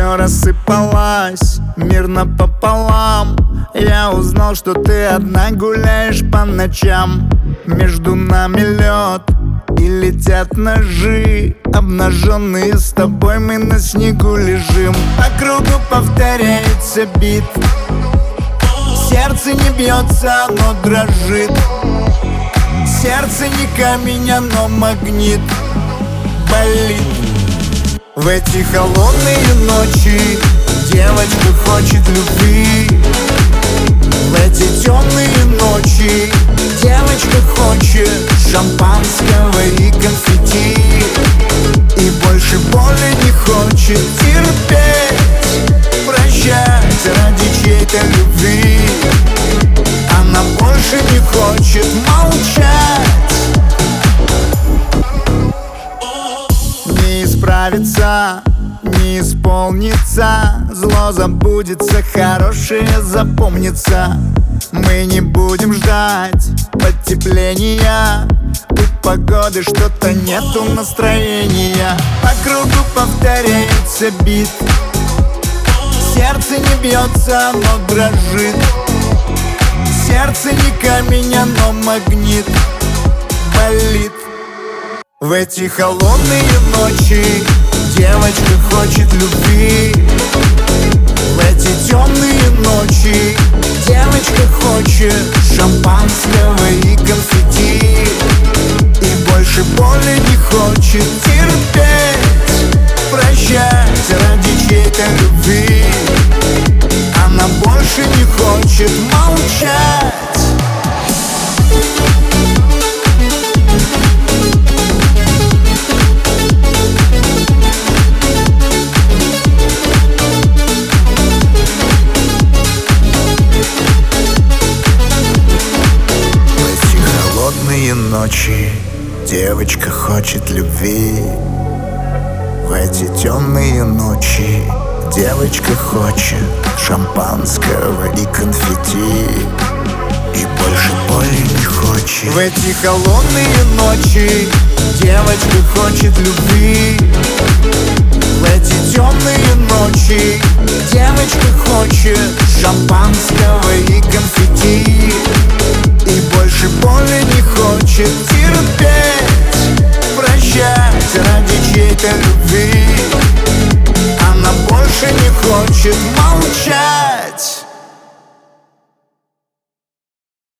все рассыпалось мирно пополам. Я узнал, что ты одна гуляешь по ночам. Между нами лед и летят ножи. Обнаженные с тобой мы на снегу лежим. По кругу повторяется бит. Сердце не бьется, оно дрожит. Сердце не камень, оно магнит. Болит. В эти холодные ночи девочка хочет любви. В эти темные ночи девочка хочет шампанского и конфетти. И больше боли не хочет терпеть, прощать ради чьей-то любви. Она больше не хочет молчать. Не исправится, не исполнится. Зло забудется, хорошее запомнится. Мы не будем ждать потепления. У погоды что-то нету настроения. По кругу повторяется бит. Сердце не бьется, оно дрожит. Сердце не камень, оно магнит. Болит. В эти холодные ночи девочка хочет любви. В эти темные ночи девочка хочет шампанского и конфетти. И больше боли не хочет терпеть, прощать ради чьей-то любви. Она больше не хочет молчать. Ночи девочка хочет любви. В эти темные ночи девочка хочет шампанского и конфетти. И больше боли не хочет. В эти холодные ночи девочка хочет любви. В эти темные ночи девочка хочет шампанского и конфетти. И больше боли не хочет терпеть, прощать ради чьей-то любви. Она больше не хочет молчать.